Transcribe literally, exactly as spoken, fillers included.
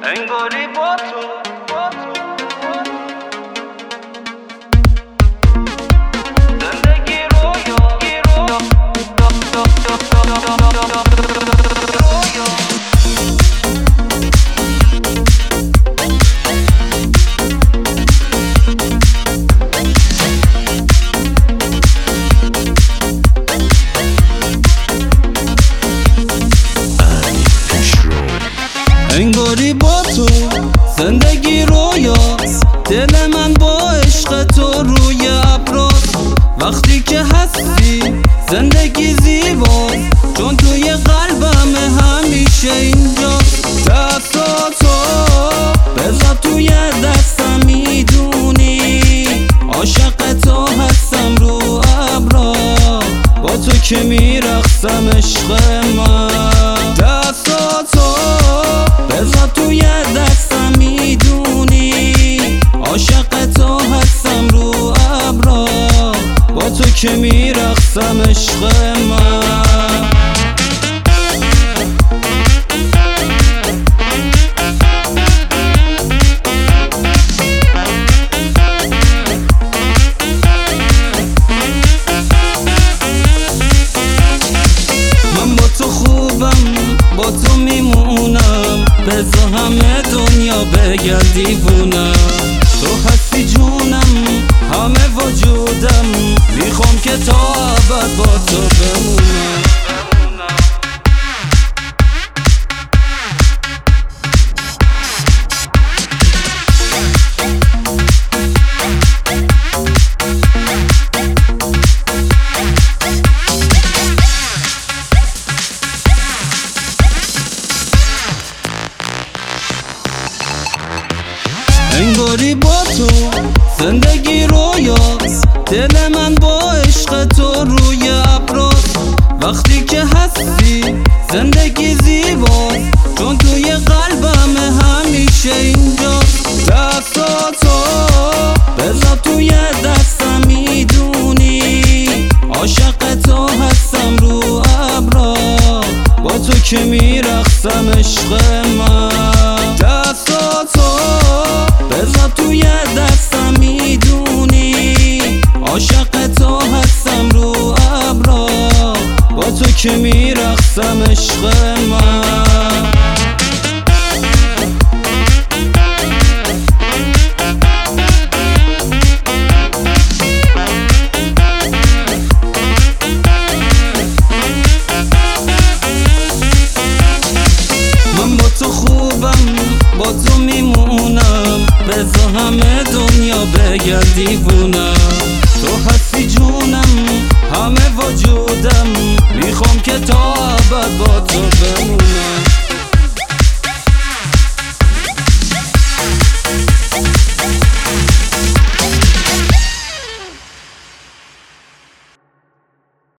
انگاری با تو زندگی رویا انگاری با تو زندگی رویاست، دل من با عشق تو روی ابراست. وقتی که هستی زندگی زیباست، چون توی قلبم همیشه اینجاست. دستاتو بذار توی دستم، میدونی عاشق تو هستم رو ابرا، با تو که میرقصم عشق من. دستاتو بذار توی دستم، میدونی عاشق تو هستم رو ابرا، با تو که میرقصم عشق من. من با تو خوبم، با تو میمونم، بذار همه دنیا بگرد دیوونم. تو هستی جونم، همه وجودم، میخوام که تا ابد با تو بمونم. انگاری با تو زندگی رویاست، دل من با عشق تو روی ابراست. وقتی که هستی زندگی زیباست، چون توی قلبم همیشه اینجاست. دستاتو بذار توی دستم، میدونی عاشق تو هستم رو ابرا، با تو که میرقصم عشق من. دستاتو بذار توی دستم، میدونی عاشق تو هستم رو ابرا، با تو که میرقصم عشق من. من با تو خوبم، با تو میمونم، بذار همه دنیا بگرد دیوونم. تو هستی جونم، همه وجودم، میخوام که تا ابد با تو بمونم.